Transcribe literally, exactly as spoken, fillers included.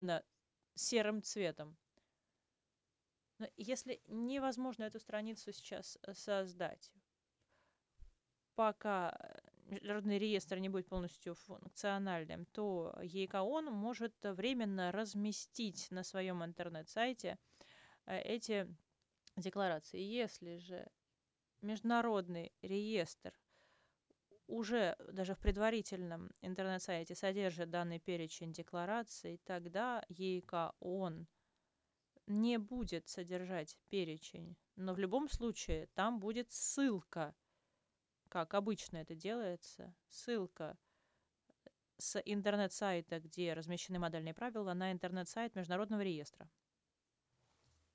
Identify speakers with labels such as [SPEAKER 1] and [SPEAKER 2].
[SPEAKER 1] на- серым цветом. Но если невозможно эту страницу сейчас э, создать, пока э, международный реестр не будет полностью функциональным, то ЕКОН может временно разместить на своем интернет-сайте э, эти декларации. Если же международный реестр уже даже в предварительном интернет-сайте содержит данный перечень деклараций, тогда ЕКОН не будет содержать перечень. Но в любом случае там будет ссылка, как обычно это делается, ссылка с интернет-сайта, где размещены модельные правила, на интернет-сайт Международного реестра.